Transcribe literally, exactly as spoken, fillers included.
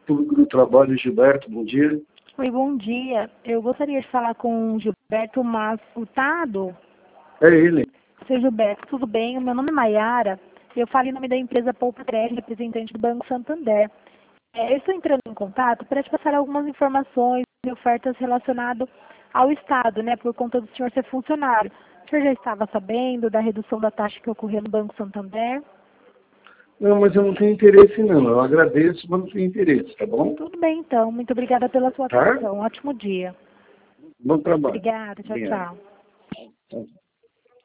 Público do Trabalho, Gilberto, bom dia. Oi, bom dia. Eu gostaria de falar com o Gilberto Mas Furtado. É ele. Seu Gilberto, tudo bem? O meu nome é Maiara. Eu falo em nome da empresa Poupa Crédito, representante do Banco Santander. É, eu estou entrando em contato para te passar algumas informações e ofertas relacionadas ao Estado, né, por conta do senhor ser funcionário. O senhor já estava sabendo da redução da taxa que ocorreu no Banco Santander? Não, mas eu não tenho interesse não. Eu agradeço, mas não tenho interesse, tá bom? Tudo bem, então. Muito obrigada pela sua Tá? atenção. Ótimo dia. Bom trabalho. Obrigada. Tchau, Obrigado. tchau.